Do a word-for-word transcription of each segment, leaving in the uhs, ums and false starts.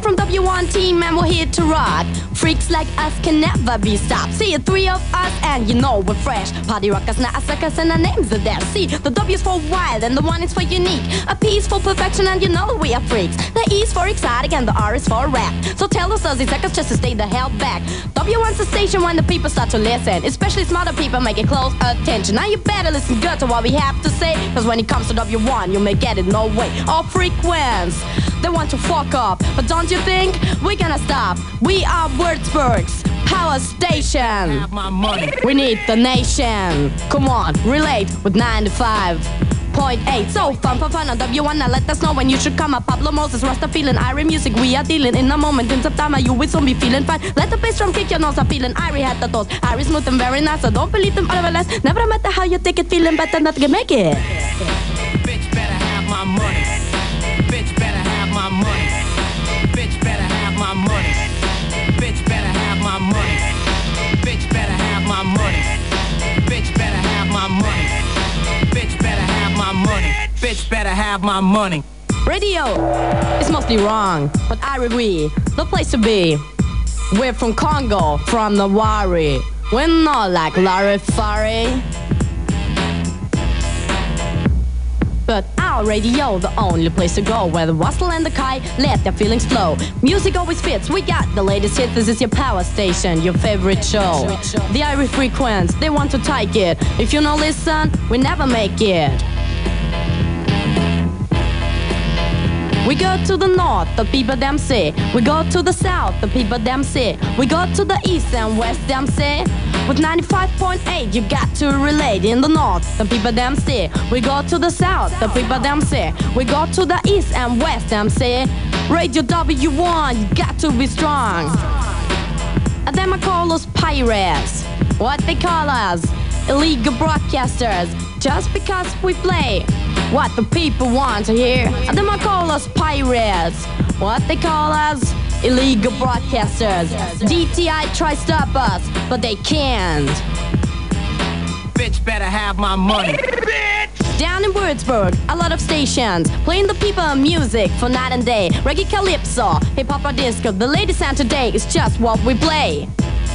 from W one team and we're here to rock. Freaks like us can never be stopped. See, three of us and you know we're fresh. Party rockers, not suckers, and our names are there. See, the W's for wild and the one is for unique. A P is for perfection and you know we are freaks. The E is for exotic and the R is for rap. So tell us thirty seconds just to stay the hell back. W one's the station when the people start to listen. Especially smarter people make it close attention. Now you better listen good to what we have to say. Cause when it comes to W one, you may get it no way. All frequencies, they want to fuck up. But don't you think we're gonna stop? We are Würzburg's power station. We need the nation. Come on, relate with ninety-five point eight. So fun, fun, fun on W one. Now let us know when you should come up. Pablo Moses, Rasta feeling Irie music. We are dealing in a moment. In September, you will soon be feeling fine. Let the bass drum kick your nose. I'm feeling Irie had the toes. Irie smooth and very nice. So don't believe them otherwise. Never matter how you take it, feeling better, not gonna make it. Bitch better have my money. Bitch better have my money. Bitch better have my money. Bitch better have my money. Bitch better have my money. Bitch better have my money. Bitch better have my money. Bitch better have my money. Radio is mostly wrong, but Irie we, the place to be. We're from Congo, from Nawari. We're not like Larifari. But our radio, the only place to go, where the wassail and the kai let their feelings flow. Music always fits, we got the latest hits. This is your power station, your favorite show. The Irie frequency, they want to take it. If you don't listen, we never make it. We go to the north, the people them say. We go to the south, the people them say. We go to the east and west them say. With ninety-five point eight, you got to relate. In the north, the people them say. We go to the south, the people them say. We go to the east and west them say. Radio W one, you got to be strong. And them I call us pirates. What they call us? Illegal broadcasters. Just because we play what the people want to hear. And them I call us pirates. What they call us? Illegal broadcasters. D T I try stop us, but they can't. Bitch better have my money. Down in Würzburg, a lot of stations playing the people music for night and day. Reggae, calypso, hip hop or disco. The latest sound today is just what we play.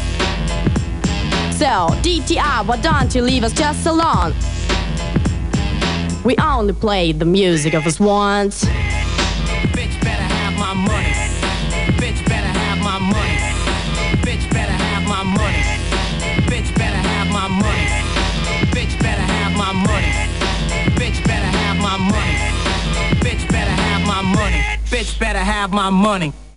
So D T I, why don't you leave us just alone? We only play the music of us once. Bitch better have my money. Bitch better have my money. Bitch better have my money. Bitch better have my money. Bitch better have my money. Bitch better have my money. Bitch better have my money. Bitch better have my money.